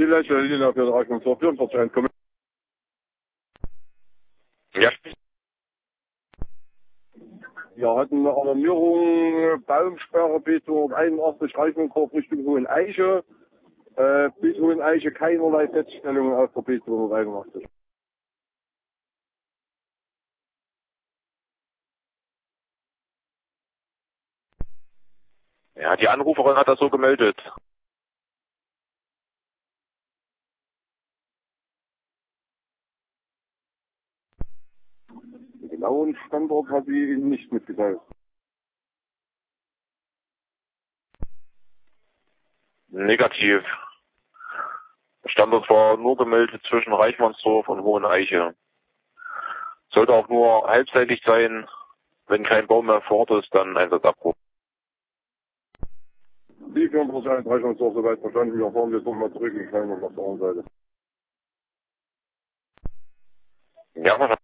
Zielleiter Linie für Reichsmannsdorf 44 kommen. Ja. Wir hatten eine Alarmierung, Baumsperre bis 81 Reichsmannsdorf Richtung Hoheneiche. Bis Hoheneiche keinerlei Feststellungen auf der B281. Ja, die Anruferin hat das so gemeldet. Den genauen Standort hat sie Ihnen nicht mitgeteilt. Negativ. Standort war nur gemeldet zwischen Reichmannsdorf und Hoheneiche. Sollte auch nur halbseitig sein. Wenn kein Baum mehr vor Ort ist, dann Einsatzabbruch. Die 44 Reichsmannsdorf soweit verstanden. Wir fahren jetzt nochmal zurück in Klein und auf der anderen Seite. Ja, man